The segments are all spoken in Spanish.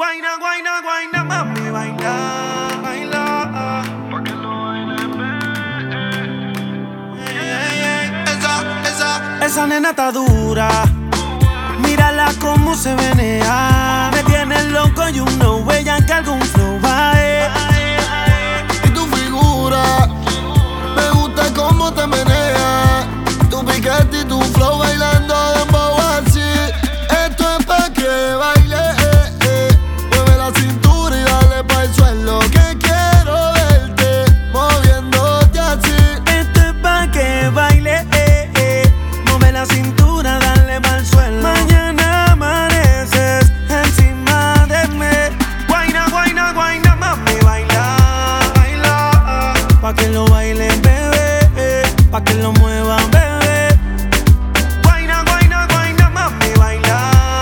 Guayna, guayna, guayna, mami, baila, baila. Pa' que lo bailen, Esa nena está dura. Mírala cómo se menea. Me tiene loco y uno huella que algún flow va. Y tu figura, me gusta cómo te menea. Tu piquete y tu flow bailando dembow así. Esto es pa' que baile, mueve la cintura y dale pa'l suelo. Que quiero verte moviéndote así. Esto es pa' que baile, mueve la cintura, dale pa'l suelo. Mañana amaneces encima de mí. Guayna, guayna, guayna, mami, baila, baila. Pa' que lo bailen, bebé, pa' que lo muevan, bebé. Guayna, guayna, guayna, mami, baila,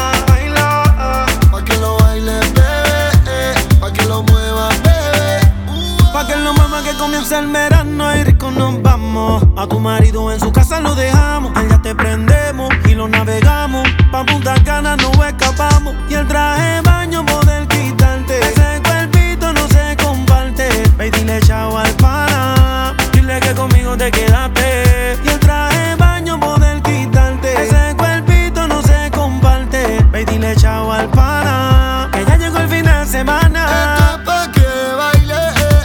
baila. Pa' que lo bailen, bebé, pa' que lo muevan, bebé. Pa' que lo muevan que comienza el verano y rico nos vamos. A tu marido en su casa lo dejamos. Allá te prendemos y lo navegamos. Pa' Punta Cana no escapamos. Y el traje de baño poder quitarte. Ese cuerpito no se comparte. Ve y dile chao al pana. Dile que conmigo te quedaste. Y el traje de baño poder quitarte. Ese cuerpito no se comparte. Ve y dile chao al pana. Que ya llegó el fin de semana. Esto es pa' que baile,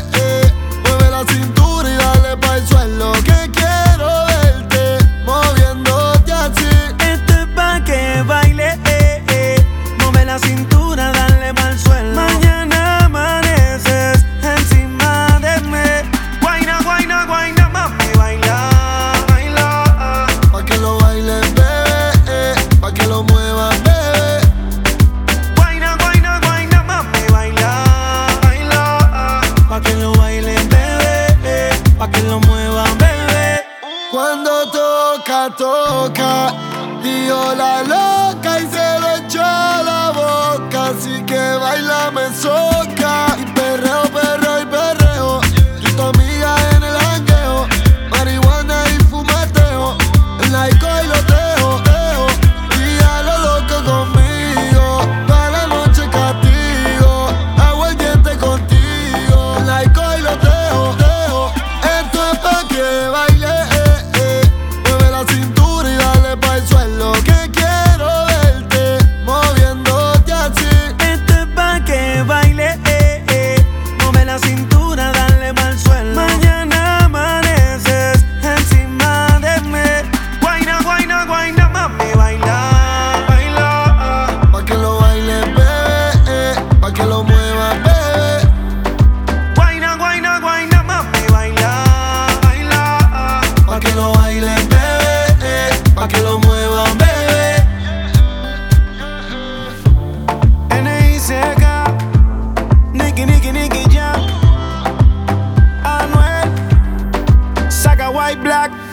mueve la cintura y dale pa'l suelo. Que quiero verte moviéndote así. Esto es pa' que baile, mueve la cintura, dale pa'l suelo. Mañana amaneces encima de mí. Guayna, guayna, guayna, mami, baila, baila. Pa' que lo bailen, bebé, pa' que lo muevan, bebé. Guayna, guayna, guayna, mami, baila, baila. Pa' que lo bailen, bebé, pa' que lo muevan, bebé. Cuando toca, toca, dio la loca y se le echó a la boca. Así que baila, me soca. Y perreo, perreo y perreo. Y tu amiga en el jangueo. Marihuana y fumeteo. En la disco y lo dejo, dejo. Y a lo loco conmigo. Toda la noche castigo. Hago el diente contigo. En la disco y lo dejo, dejo. Esto es pa' que baile, mueve la cintura y dale pa'l suelo. Que quiero verte moviéndote así. Esto es pa' que baile, mueve la cintura, dale pa'l suelo. Mañana amaneces encima de mí. Guayna, guayna, guayna, mami, baila, baila. Pa' que lo bailen, bebé, pa' que lo muevan, bebé. Guayna, guayna, guayna, mami, baila, baila. Pa' que lo bailen, bebé, pa' que lo muevan, bebé. N.I.C.K. Nicky, Nicky, Nicky Jam. Anuel. Saca White Black.